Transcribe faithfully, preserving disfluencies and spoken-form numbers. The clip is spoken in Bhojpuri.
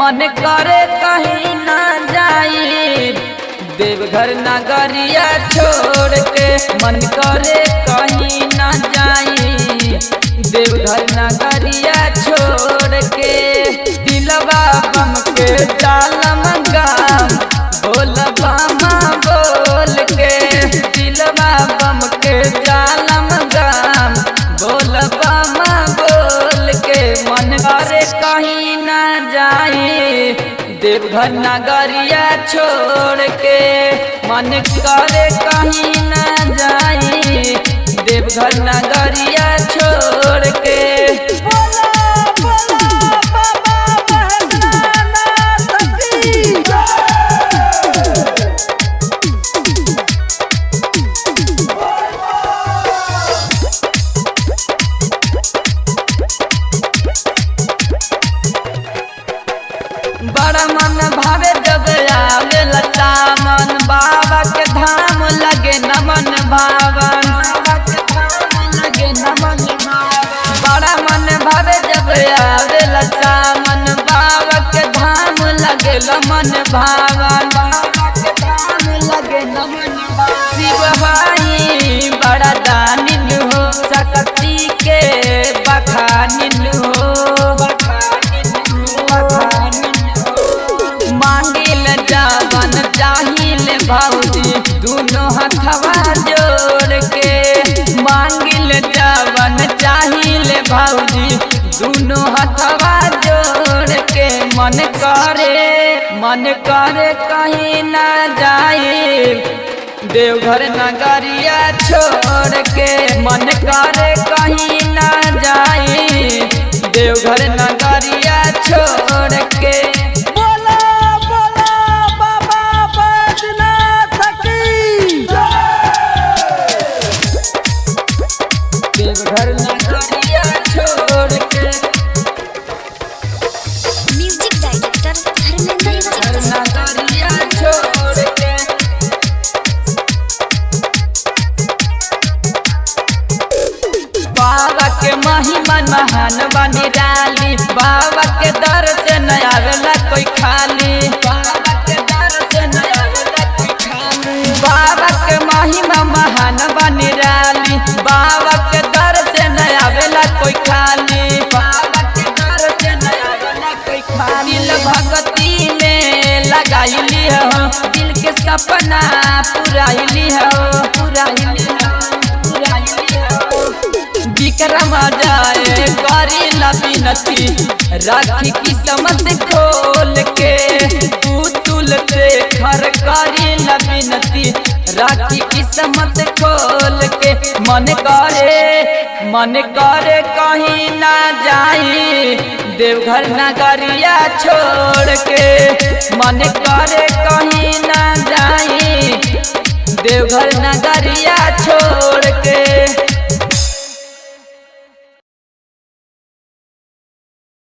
मन करे कहीं ना जाई देवघर नगरिया छोड़ के। मन करे कहीं ना जाई देवघर नगरिया छोड़ के। दिलवा बम के डालम गाम बोल बामा बोल के। दिलवा बम के डालम गाम बोल बामा बोल के। मन करे कहीं ना जाई देवघर नगरिया छोड़ के। मन करे कहीं ना जाई देवघर नगरिया छोड़ के। बड़ा मन भावे जब आवेला सावन बाबा के धाम लगे नमन भावन। लगे नमन भावन बड़ा मन भावे जब आवेला सावन बाबा के धाम लगे नमन भावन। बाबा के धाम लगे नमन भावन। शिव भाई बड़ा दानिल हो शक्ति के बखानिल हो। चाहिल भौजी दोनों हथवा जोड़ के। मांगिल जावन चाहिल भौजी दोनों हथवा जोड़ के। मन करे मन करे कहीं ना जाए देवघर नगरिया छोड़ के। मन करे कहीं ना जाए देवघर नगरिया छोड़ के। देवघर नगरिया छोड़ के। म्यूजिक डायरेक्टर देवघर नगरिया छोड़ के। बाबा के महिमा महान बनी डाली। बाबा के दर से न आवेला कोई खाली। बाबा के दर से न आवेला कोई खाली। बाबा के महिमा महान बनी डाली। बाबा के दर से न आवेला कोई खाली। बाबा के दर से न आवेला कोई खाली। दिल भक्ति में लगाइली हो दिल के सपना पुराइली हो। पुराइली हो पुराइली हो। विक्रम जाए करी लबिनती राखी किस्मत खोल के। पुतुल से घर करी लबिनती राखी किस्मत खोल के। मन करे मन करे कहीं ना जाई देवघर नगरिया छोड़ के। मन करे कहीं ना जाई देवघर नगरिया छोड़